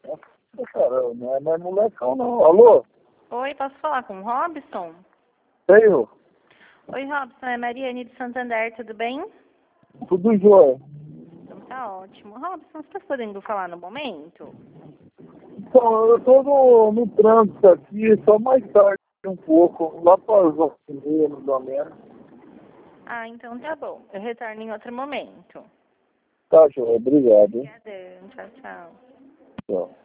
Cara, não é molecão não. Alô? Oi, posso falar com o Robson? Tenho. Oi, Robson, é Mariane de Santander, tudo bem? Tudo jóia. Então tá ótimo. Robson, você está podendo falar no momento? Então, eu tô no trânsito aqui, só mais tarde um pouco, lá para as 11h30, mais ou menos. Ah, então tá bom. Eu retorno em outro momento. Tá, joia. Obrigado, hein? Obrigada. Tchau, tchau. Tchau.